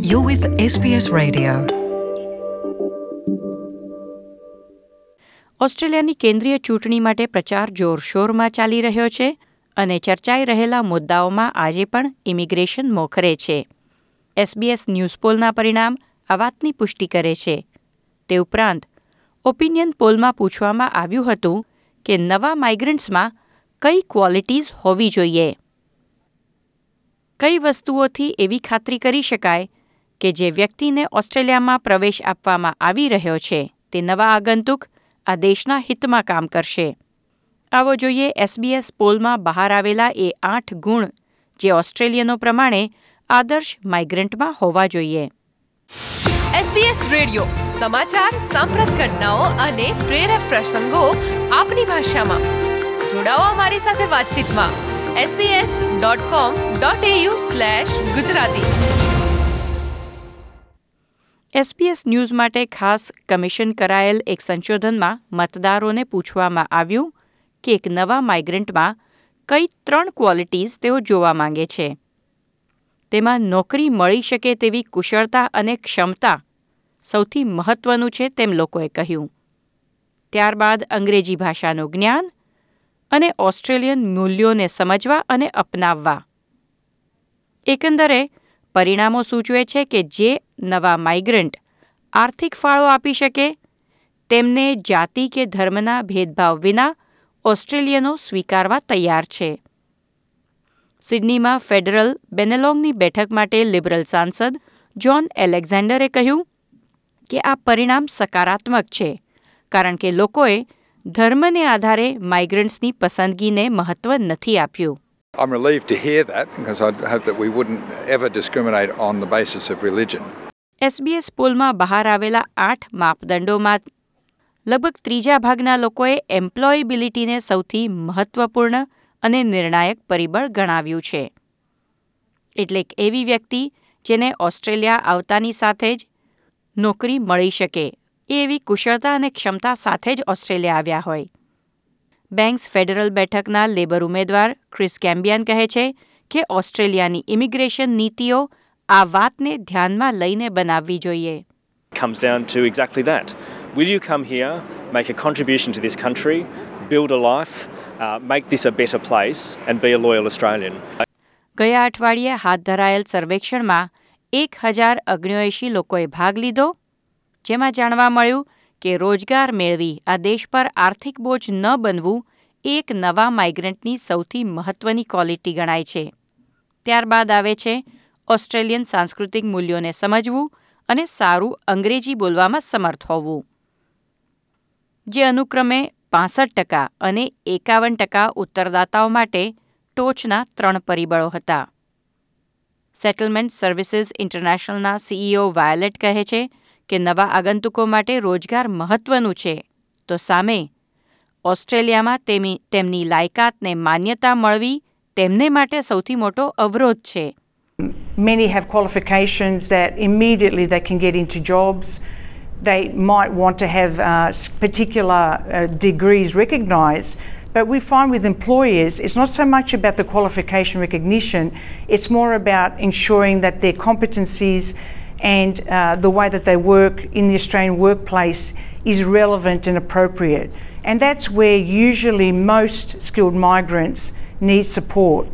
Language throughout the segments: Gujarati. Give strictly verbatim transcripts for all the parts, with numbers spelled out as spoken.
You're with S B S Radio. ઓસ્ટ્રેલિયાની કેન્દ્રીય ચૂંટણી માટે પ્રચાર જોરશોરમાં ચાલી રહ્યો છે અને ચર્ચાઈ રહેલા મુદ્દાઓમાં આજે પણ ઇમિગ્રેશન મોખરે છે. એસબીએસ ન્યૂઝ પોલના પરિણામ આ વાતની પુષ્ટિ કરે છે. તે ઉપરાંત ઓપિનિયન પોલમાં પૂછવામાં આવ્યું હતું કે નવા માઇગ્રન્ટ્સમાં કઈ ક્વોલિટીઝ હોવી જોઈએ. કઈ વસ્તુઓથી એવી ખાતરી કરી શકાય કે જે વ્યક્તિને ઓસ્ટ્રેલિયામાં પ્રવેશ આપવામાં આવી રહ્યો છે તે નવા આગંતુક આ દેશના હિતમાં કામ કરશે. આવો જોઈએ એસબીએસ પોલમાં બહાર આવેલા એ આઠ ગુણ જે ઓસ્ટ્રેલિયનો પ્રમાણે આદર્શ માઇગ્રન્ટમાં હોવા જોઈએ. એસબીએસ રેડિયો સમાચાર, સાંપ્રત ઘટનાઓ અને પ્રેરક પ્રસંગો આપની ભાષામાં. જોડાઓ અમારી સાથે વાતચીતમાં SBS dot com dot AU slash Gujarati. SBS news માટે ખાસ કમિશન કરાયેલ એક સંશોધનમાં મતદારોને પૂછવામાં આવ્યું કે એક નવા માઇગ્રન્ટમાં કઈ ત્રણ ક્વોલિટીઝ તેઓ જોવા માંગે છે. તેમાં નોકરી મળી શકે તેવી કુશળતા અને ક્ષમતા સૌથી મહત્વનું છે તેમ લોકોએ કહ્યું. ત્યારબાદ અંગ્રેજી ભાષાનું જ્ઞાન અને ઓસ્ટ્રેલિયન મૂલ્યોને સમજવા અને અપનાવવા. એકંદરે પરિણામો સૂચવે છે કે જે નવા માઇગ્રન્ટ આર્થિક ફાળો આપી શકે તેમને જાતિ કે ધર્મના ભેદભાવ વિના ઓસ્ટ્રેલિયનો સ્વીકારવા તૈયાર છે. સિડનીમાં ફેડરલ બેનેલોંગની બેઠક માટે લિબરલ સાંસદ જ્હોન એલેક્ઝાન્ડરે કહ્યું કે આ પરિણામ સકારાત્મક છે કારણ કે લોકોએ ધર્મને આધારે માઇગ્રન્ટ્સની પસંદગીને મહત્વ નથી આપ્યું. I'm relieved to hear that because I'd hope that we wouldn't ever discriminate on the basis of religion. SBS પોલમાં બહાર આવેલા આઠ માપદંડોમાં લગભગ ત્રીજા ભાગના લોકોએ એમ્પ્લોયેબિલિટીને સૌથી મહત્વપૂર્ણ અને નિર્ણાયક પરિબળ ગણાવ્યું છે. એટલે કે એવી વ્યક્તિ જેને ઓસ્ટ્રેલિયા આવતાની સાથે જ નોકરી મળી શકે, એવી કુશળતા અને ક્ષમતા સાથે જ ઓસ્ટ્રેલિયા આવ્યા હોય. બેંક્સ ફેડરલ બેઠકના લેબર ઉમેદવાર ક્રિસ કેમ્બિયન કહે છે કે ઓસ્ટ્રેલિયાની ઇમિગ્રેશન નીતિઓ આ વાતને ધ્યાનમાં લઈને બનાવવી જોઈએ. Comes down to exactly that. Will you come here, make a contribution to this country, build a life, uh, make this a better place and be a loyal Australian? ગયા અઠવાડિયે હાથ ધરાયેલ સર્વેક્ષણમાં એક હજાર ઓગણએંશી લોકોએ ભાગ લીધો, જેમાં જાણવા મળ્યું કે રોજગાર મેળવી આ દેશ પર આર્થિક બોજ ન બનવું એક નવા માઇગ્રન્ટની સૌથી મહત્વની ક્વોલિટી ગણાય છે. ત્યારબાદ આવે છે ઓસ્ટ્રેલિયન સાંસ્કૃતિક મૂલ્યોને સમજવું અને સારું અંગ્રેજી બોલવામાં સમર્થ હોવું, જે અનુક્રમે પાસઠ ટકા અને એકાવન ટકા ઉત્તરદાતાઓ માટે ટોચના ત્રણ પરિબળો હતા. સેટલમેન્ટ સર્વિસીસ ઇન્ટરનેશનલના સીઈઓ વાયોલેટ કહે છે કે નવા આગંતુકો માટે રોજગાર મહત્વનું છે, તો સામે ઓસ્ટ્રેલિયામાં તેમી તેમની લાયકાતને માન્યતા મળવી તેમને માટે સૌથી મોટો અવરોધ છે. Many have qualifications that immediately they can get into jobs. They might want to have uh, particular uh, degrees recognised, but we find with employers it's not so much about the qualification recognition, it's more about ensuring that their competencies and uh, the way that they work in the Australian workplace is relevant and appropriate. And that's where usually most skilled migrants need support.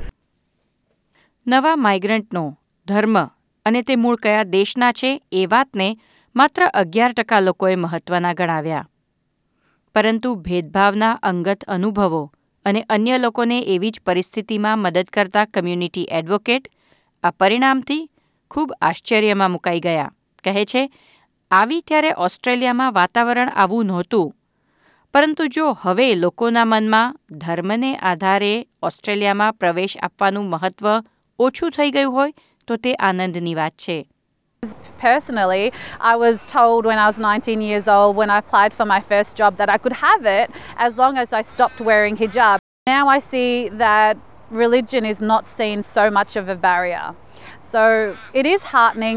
નવા માઇગ્રન્ટનો ધર્મ અને તે મૂળ કયા દેશના છે એ વાતને માત્ર અગિયાર ટકા લોકોએ મહત્વના ગણાવ્યા. પરંતુ ભેદભાવના અંગત અનુભવો અને અન્ય લોકોને એવી જ પરિસ્થિતિમાં મદદ કરતા કમ્યુનિટી એડવોકેટ આ પરિણામથી ખૂબ આશ્ચર્યમાં મુકાઈ ગયા. કહે છે, આવી ત્યારે ઓસ્ટ્રેલિયામાં વાતાવરણ આવું નહોતું, પરંતુ જો હવે લોકોના મનમાં ધર્મને આધારે ઓસ્ટ્રેલિયામાં પ્રવેશ આપવાનું મહત્વ ઓછું થઈ ગયું હોય તો તે આનંદની વાત છે. Personally, I was told when I was nineteen years old, when I applied for my first job, that I could have it as long as I stopped wearing hijab. Now I see that religion is not seen so much of a barrier. So it is heartening.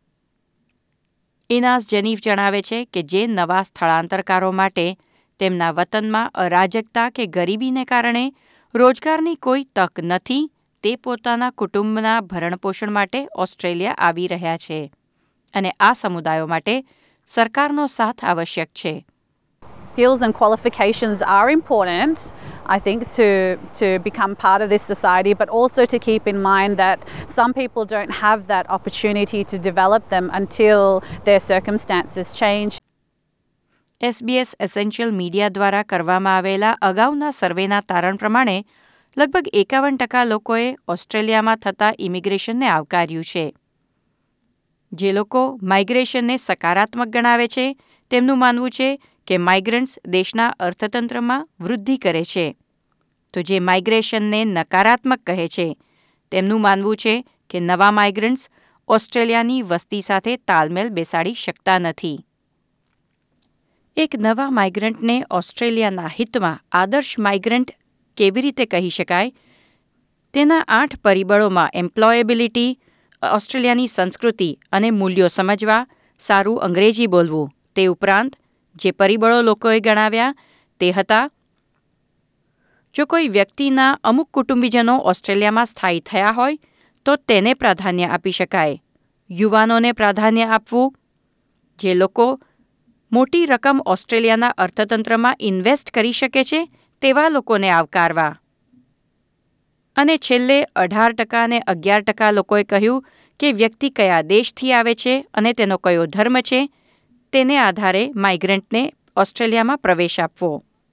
ઇનાસ જેનીફ જણાવે છે કે જે નવા સ્થળાંતરકારો માટે તેમના વતનમાં અરાજકતા કે ગરીબીને કારણે રોજગારની કોઈ તક નથી તે પોતાના કુટુંબના ભરણપોષણ માટે ઓસ્ટ્રેલિયા આવી રહ્યા છે. અને આ સમુદાયો માટે સરકારનો સાથ આવશ્યક છે. Skills and qualifications are important, I think, to, to become part of this society, but also to keep in mind that some people don't have that opportunity to develop them until their circumstances change. SBS essential media દ્વારા કરવામાં આવેલા અગાઉના સર્વેના તારણ પ્રમાણે લગભગ એકાવન ટકા લોકોએ ઓસ્ટ્રેલિયામાં થતા ઇમિગ્રેશનને આવકાર્યું છે. જે લોકો માઇગ્રેશનને સકારાત્મક ગણાવે છે તેમનું માનવું છે કે માઇગ્રન્ટ્સ દેશના અર્થતંત્રમાં વૃદ્ધિ કરે છે, તો જે માઇગ્રેશનને નકારાત્મક કહે છે તેમનું માનવું છે કે નવા માઇગ્રન્ટ્સ ઓસ્ટ્રેલિયાની વસ્તી સાથે તાલમેલ બેસાડી શકતા નથી. એક નવા માઇગ્રન્ટને ઓસ્ટ્રેલિયાના હિતમાં આદર્શ માઇગ્રન્ટ કેવી રીતે કહી શકાય તેના આઠ પરિબળોમાં એમ્પ્લોયેબિલિટી, ઓસ્ટ્રેલિયાની સંસ્કૃતિ અને મૂલ્યો સમજવા, સારું અંગ્રેજી બોલવું, તે ઉપરાંત જે પરિબળો લોકોએ ગણાવ્યા તે હતા: જો કોઈ વ્યક્તિના અમુક કુટુંબીજનો ઓસ્ટ્રેલિયામાં સ્થાયી થયા હોય તો તેને પ્રાધાન્ય આપી શકાય, યુવાનોને પ્રાધાન્ય આપવું, જે લોકો મોટી રકમ ઓસ્ટ્રેલિયાના અર્થતંત્રમાં ઇન્વેસ્ટ કરી શકે છે તેવા લોકોને આવકારવા, અને છેલ્લે અઢાર ટકા અને અગિયાર ટકા લોકોએ કહ્યું કે વ્યક્તિ કયા દેશથી આવે છે અને તેનો કયો ધર્મ છે તેને આધારે માઇગ્રન્ટને ઓસ્ટ્રેલિયામાં પ્રવેશ આપવો.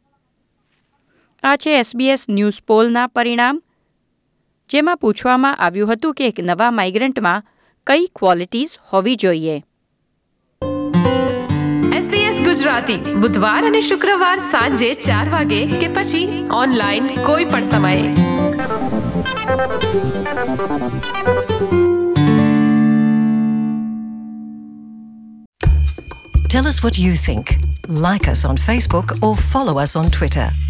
આ છે એસબીએસ ન્યૂઝ પોલના પરિણામ, જેમાં પૂછવામાં આવ્યું હતું કે એક નવા માઇગ્રન્ટમાં કઈ ક્વોલિટીઝ હોવી જોઈએ. એસબીએસ ગુજરાતી બુધવાર અને શુક્રવાર સાંજે ચાર વાગે કે પછી ઓનલાઈન કોઈ પણ સમયે. Tell us what you think. Like us on Facebook or follow us on Twitter.